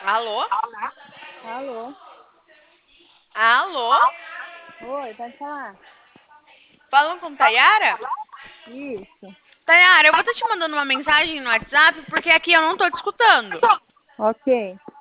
Alô? Alô? Alô? Oi, pode falar? Falam com Tayara? Isso. Tayara, eu vou estar te mandando uma mensagem no WhatsApp porque aqui eu não tô te escutando. Ok.